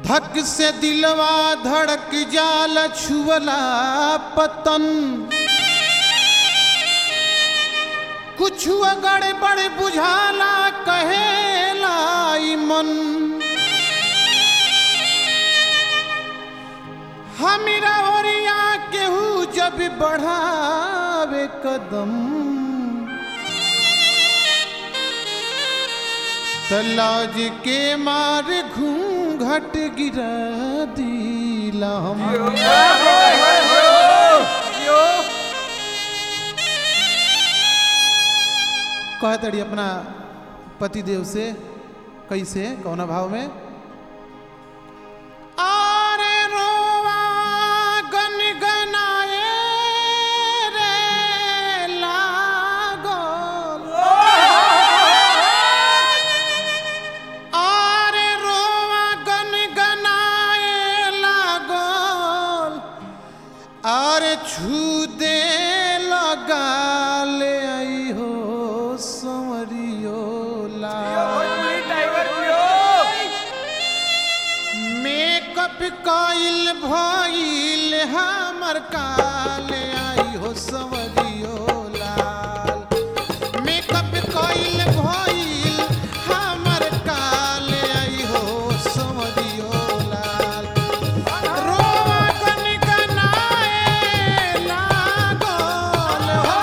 धक से दिलवा धड़क जाल छुअला पतन कुछ गड़बड़ बुझाला कहेला ई मन हमरा ओरिया केहू जब बढ़ावे कदम तलाज के मार घूंघट गिरा दिला हम कहतड़ी अपना पतिदेव से कैसे कौना भाव में आरे रोवा गनगनाए रे लागल आरे रोवा गनगनाए लागल आरे छू दे लगाले आई हो मेकअप कइल भइल हमर काल आई हो संवरियो लाल मेकअप कइल भइल हमर काल आई हो संवरियो लाल रोवा गनगनाए लागल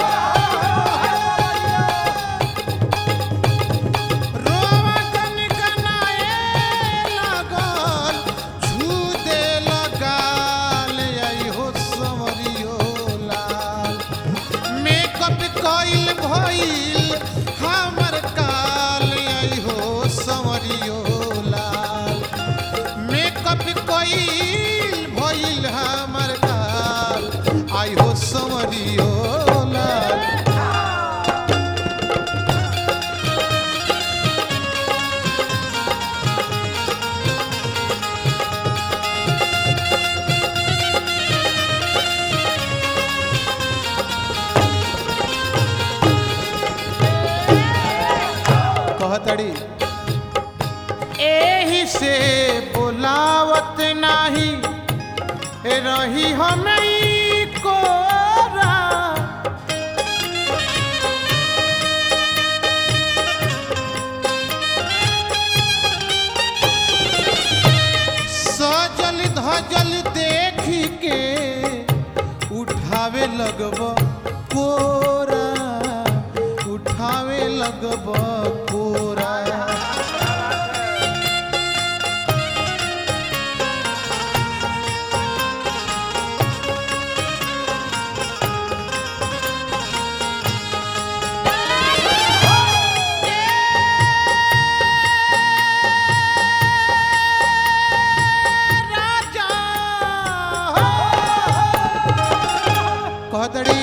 रोवा गनगनाए लागल छू दे लगाल आई हो संवरियो लाल मेकअप कइल भइल हमर काल आई हो संवरियो लाल मेकअप कइल भइल हमर काल आई हो संवरियो लाल कहतड़ी एही से बुलावत नाही रही हमें कोरा सजल धजल देख के उठावे लगब कोरा उठावे लगब कोरा कहतड़ी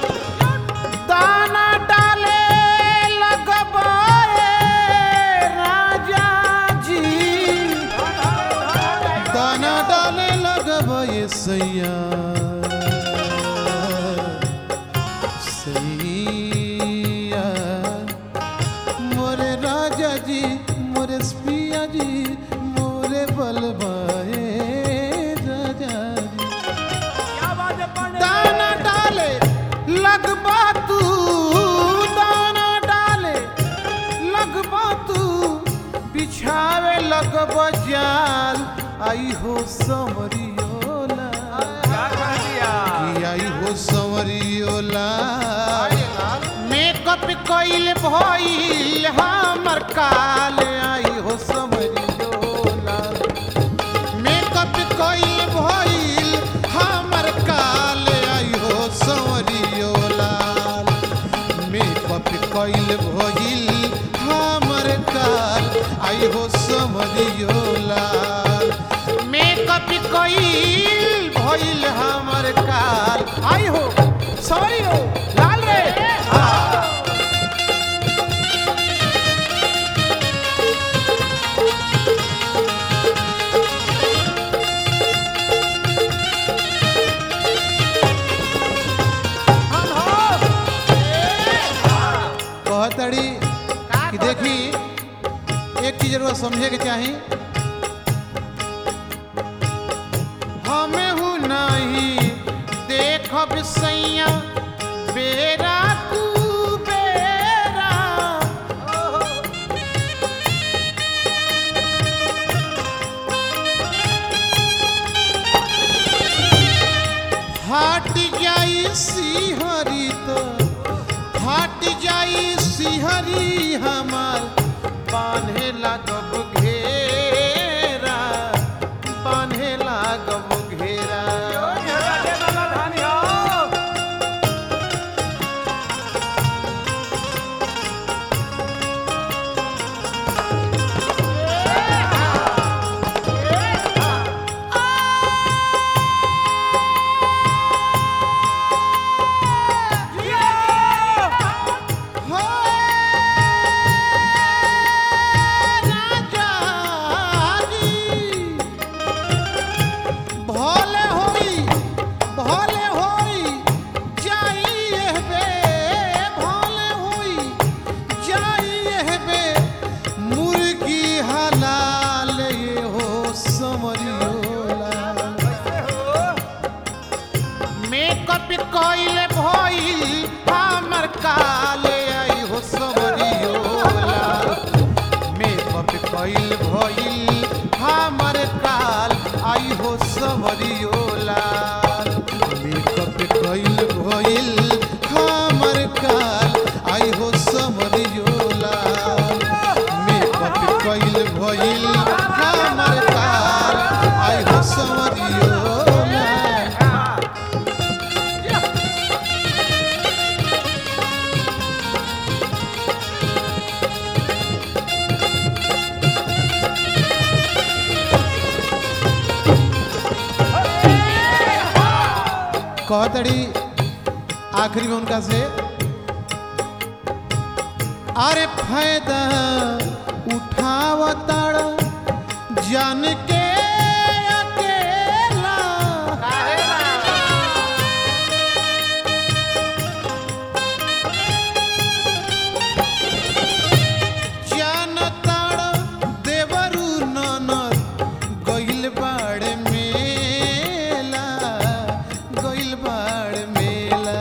दाना डाले लगबाए राजा जी दाना डाले लगबाए सैया सैया मोरे राजा जी मोरे पिया जी मोरे बलबाए राजा जी दाना डाले लगबा तू दाना डाले लगबा तू बिछावे लगब जाल आई हो संवरियो लाल आई हो संवरियो लाल मेकअप कइल भइल हमर काल आई हो संवरियो लाल मेकअप कइल भइल हमर काल आई हो संवरियो लाल मेकअप कइल भइल हमर काल आई हो संवरियो लाल मेकअप कइल भइल हमर काल आई हो संवरियो लाल रे कहतड़ी कि देखी एक चीज जरूर समझे के चाहिए देखब सैया बेरा तू बेरा फाट जाई सिहरी तो फाट जाई सिहरी हमार बांधे लागब घेरा बांधे लागब घेरा कोइल भइल हमर काले आई हो समरियोला मेकअप कोइल भइल हमर काल आई हो समरियोला मेकअप कोइल भइल हमर काल आई हो समरियोला मेकअप कोइल भइल हमर काल आई हो समरियोला कहतड़ी आखिरी में उनका से अरे फायदा उठावताड़ जान के अकेला जानताड़ देवरू ननद गइल बाड़े मेला गइल बाड़ मेला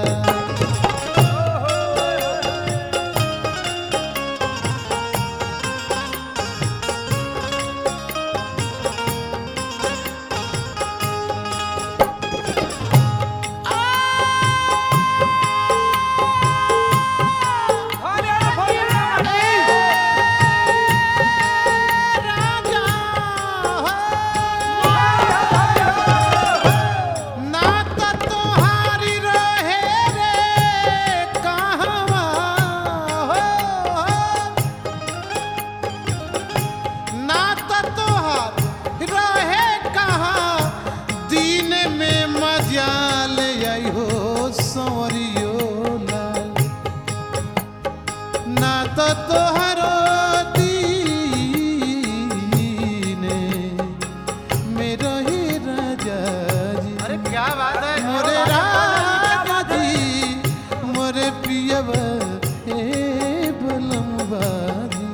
ना तो तोहरो दीने में रही राजा जी अरे क्या बात है मोरे राजा जी मोरे पियवा हे बलमवा जी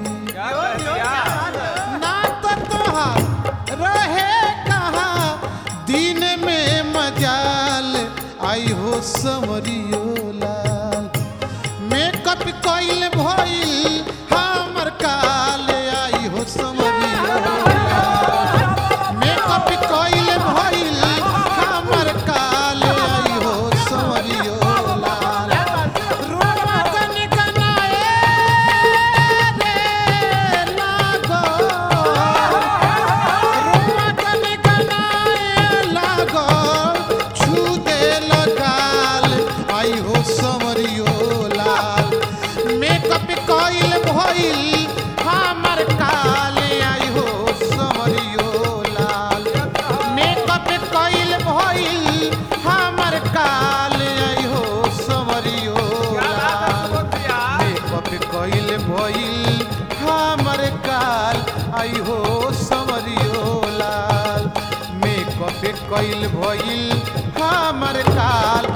ना तो तोहार रहे कहाँ दिन में मजाल आई हो समरियो लाल मेकअप कोइल भइल हमर काल आई हो समरियो लाल मेकअप कोइल भइल हमर काल आई हो समरियो लाल रोमा कन कनाए रे लागो रोमा कन कनाए लागो छू दे लगाल आई हो समरियो लाल मेकअप कोइल भइल हमर काल आई हो समरियो लाल मेकअप कोइल भइल हमर काल आई हो समरियो लाल मेकअप कोइल भइल हमर काल आई हो समरियो लाल मेकअप कोइल भइल हमर काल